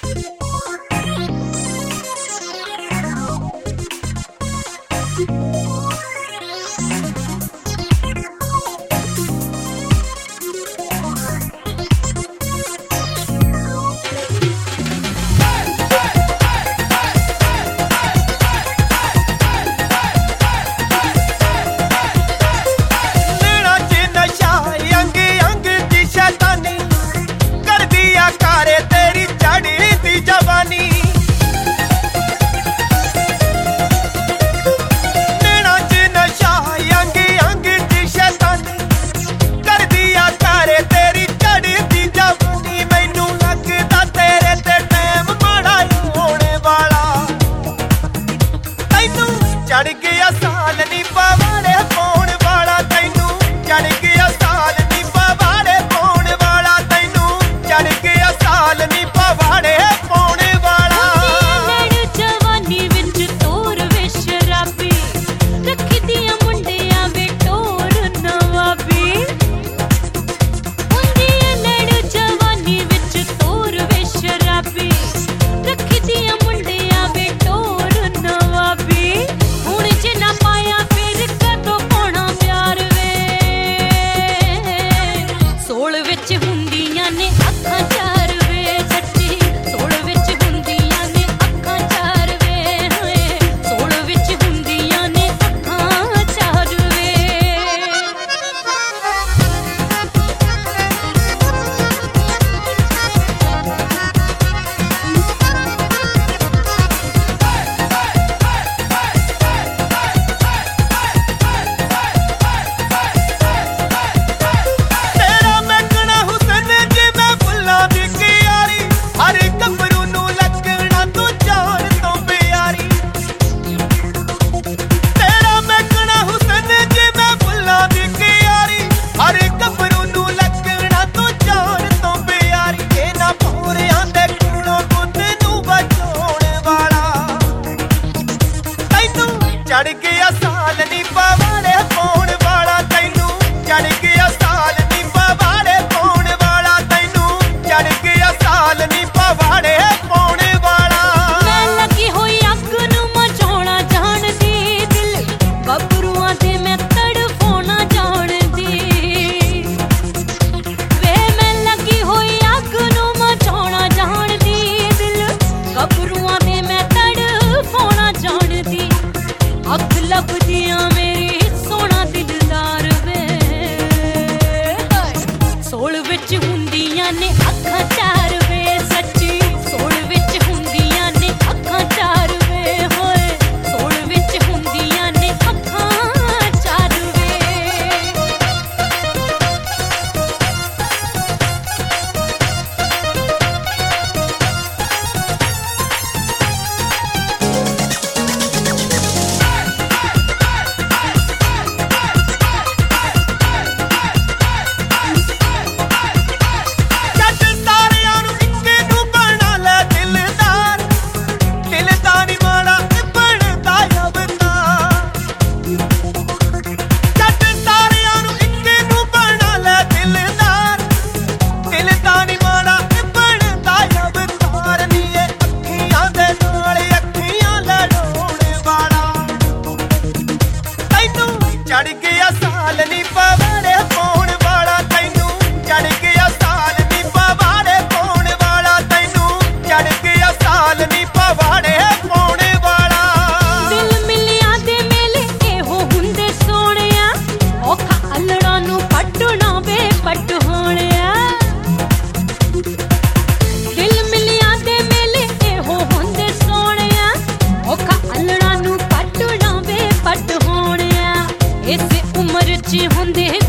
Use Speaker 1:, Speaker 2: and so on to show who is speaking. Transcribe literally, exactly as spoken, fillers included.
Speaker 1: ਚੜ ਗਿਆ ਸਾਲ ਨੀ ਪਵਾੜੇ ਪਾਉਣ ਵਾਲਾ ਤੈਨੂੰ, ਚੜ ਗਿਆ ਸਾਲ ਨੀ ਪਵਾੜੇ ਪਾਉਣ ਵਾਲਾ ਤੈਨੂੰ, ਚੜ ਗਿਆ ਸਾਲ ਨੀ ਪਵਾੜੇ ਪਾਉਣ ਵਾਲਾ।
Speaker 2: ਨੈਣ ਜਵਾਨੀ ਵਿੱਚ ਤੋਰ ਵੇ ਸ਼ਰਾਬੀ, ਰੱਖਦੀਆਂ ਮੁੰਡਿਆਂ ਵੇ ਟੋਰ ਨਵਾਬੀ। ਹੁੰਦੀ ਏ ਨੈਣ ਜਵਾਨੀ ਵਿੱਚ ਤੋਰ ਵੇ ਸ਼ਰਾਬੀ, ਰੱਖਦੀਆਂ ਮੁੰਡਿਆਂ ਵੇ ਟੋਰ ਨਵਾਬੀ। ਹੁਣ ਜੇ ਨਾ ਪਾਇਆ ਫਿਰ ਕਦੋਂ ਪਾਉਣਾ ਪਿਆਰ ਵੇ, ਸੋਲ ਵਿੱਚ ਹੁੰਦੀਆਂ ਨੇ ਅੱਖਾਂ ਚਾਰ ਵੇ ਸੱਚੀ, ਸੋਲ ਵਿੱਚ ਹੁੰਦੀਆਂ ਨੇ ਅੱਖਾਂ ਚਾਰ ਵੇ, ਹੋਏ ਸੋਲ ਵਿੱਚ ਹੁੰਦੀਆਂ ਨੇ ਅੱਖਾਂ ਚਾਰ ਵੇ।
Speaker 1: ਤੇਰਾ ਮਹਿਕਣਾ ਹੁਸਨ ਜਿਵੇਂ ਫੁੱਲਾਂ ਦੀ ਕਿਆਰੀ, ਹਰ ਗੱਭਰੂ ਨੂੰ ਲੱਗਣਾ ਤੂੰ ਜਾਨ ਤੋਂ ਪਿਆਰੀ। ਤੇਰਾ ਮਹਿਕਣਾ ਹੁਸਨ ਜਿਵੇਂ ਫੁੱਲਾਂ ਦੀ ਕਿਆਰੀ, ਹਰ ਗੱਭਰੂ ਨੂੰ ਲੱਗਣਾ ਤੂੰ ਜਾਨ ਤੋਂ ਪਿਆਰੀ। ਇਹਨਾਂ ਭੌਰਿਆਂ ਦੇ ਕੋਲੋਂ ਬੁੱਧ ਨੂੰ ਬਚਾਉਣ ਵਾਲਾ ਤੈਨੂੰ, ਚੜ ਗਿਆ ਸਾਲ ਨੀ ਪਵਾੜੇ ਪਾਉਣ ਵਾਲਾ ਤੈਨੂੰ, ਚੜ ਗਿਆ ਸਾਲ ਨੀ ਪਵਾੜੇ ਪਾਉਣ ਵਾਲਾ ਤੈਨੂੰ, ਚੜ ਗਿਆ ਸਾਲ ਨੀ ਪਵਾੜੇ ਪਾਉਣ ਵਾਲਾ।
Speaker 2: ਮੈਂ ਲੱਗੀ ਹੋਈ ਅੱਗ ਨੂੰ ਮਚਾਉਣਾ ਜਾਣਦੀ, ਦਿਲ ਗੱਭਰੂਆਂ ਦੇ ਮੈਂ ਤੜਫਾਉਣਾ ਜਾਣਦੀ। ਵੇ ਮੈਂ ਲੱਗੀ ਹੋਈ ਅੱਗ ਨੂੰ ਮਚਾਉਣਾ ਜਾਣਦੀ, ਦਿਲ ਗੱਭਰੂਆਂ ਦੇ ਮੈਂ ਤੜਫਾਉਣਾ ਜਾਣਦੀ। ਅੱਖ ਲੱਭਦੀਆਂ ਮੇਰੀ ਸੋਹਣਾ ਦਿਲਦਾਰ ਵੇ, ਸੋਲ ਵਿੱਚ ਹੁੰਦੀਆਂ ਨੇ ਅੱਖਾਂ ਚਾਰ ਵੇ ਸੱਚੀ, ਸੋਲ ਵਿੱਚ ਹੁੰਦੀਆਂ ਨੇ ਅੱਖਾਂ ਚਾਰ ਵੇ, ਹੋਏ ਸੋਲ ਵਿੱਚ ਹੁੰਦੀਆਂ ਨੇ ਅੱਖਾਂ ਚਾਰ ਵੇ।
Speaker 1: ਜੱਟ ਸਾਰਿਆਂ ਨੂੰ ਇੱਕੇ ਨੂੰ ਬਣਾ ਲੈ ਦਿਲਦਾਰ, ਦਿਲ ਦਾ ਨੀ ਮਾੜਾ ਬਣਦਾ ਅਵਤਾਰ। ਜੱਟ ਸਾਰਿਆਂ ਨੂੰ ਇੱਕੇ ਨੂੰ ਬਣਾ ਲੈ ਦਿਲਦਾਰ, ਦਿਲ ਦਾ ਨੀ ਮਾੜਾ ਬਣਦਾ ਅਵਤਾਰ। ਨੀ ਇਹ ਅੱਖੀਆਂ ਦੇ ਨਾਲ ਅੱਖੀਆਂ ਲੜਾਉਣ ਵਾਲਾ ਤੈਨੂੰ, ਚੜ ਗਿਆ ਸਾਲ ਨੀ ਪਵਾੜੇ ਪਾਉਣ ਵਾਲਾ ਤੈਨੂੰ, ਚੜ ਗਿਆ ਸਾਲ ਨੀ ਪਵਾੜੇ ਪਾਉਣ ਵਾਲਾ ਤੈਨੂੰ, ਚੜ ਗਿਆ ਸਾਲ ਨੀ ਪਵਾੜੇ ਪਾਉਣ ਵਾਲਾ।
Speaker 2: ਦਿਲ ਮਿਲਿਆ ਦੇ ਮੇਲੇ ਇਹੋ ਹੁੰਦੇ ਸੋਹਣਿਆ, ਔਖਾ ਅਲੜਾਂ ਨੂੰ ਪੱਟਣਾ ਵੇ ਪੱਟ ਹੋਣਿਆ। ਦਿਲ ਮਿਲਿਆ ਦੇ ਮੇਲੇ ਇਹੋ ਹੁੰਦੇ ਸੋਹਣਿਆ, ਔਖਾ ਅਲੜਾਂ ਨੂੰ ਪੱਟਣਾ ਵੇ ਪੱਟ ਹੋਣਿਆ। ਇਸੇ ਉਮਰ 'ਚ ਹੁੰਦੇ